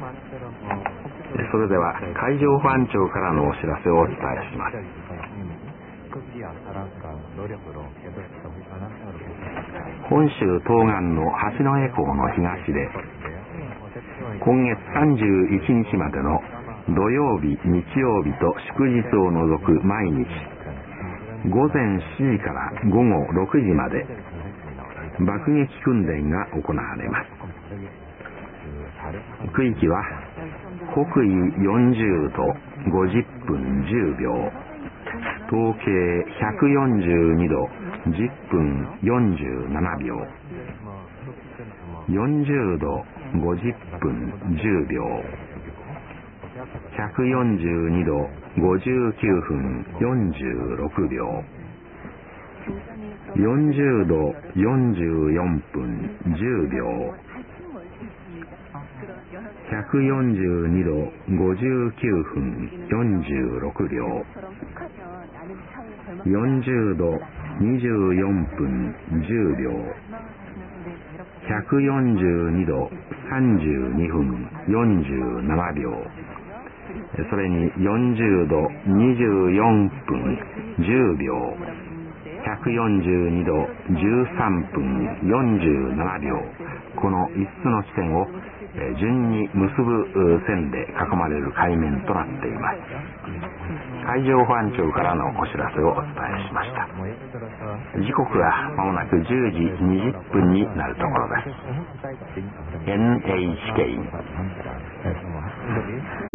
それでは海上保安庁からのお知らせをお伝えします。本州東岸の八戸港の東で今月31日までの土曜日、日曜日と祝日を除く毎日午前7時から午後6時まで爆撃訓練が行われます。区域は北緯40度50分10秒、東経142度10分47秒、40度50分10秒、142度59分46秒、40度44分10秒、142度59分46秒、40度24分10秒、142度32分47秒、それに40度24分10秒、142度13分47秒、この5つの地点を順に結ぶ線で囲まれる海面となっています。海上保安庁からのお知らせをお伝えしました。時刻はまもなく10時20分になるところです。NHK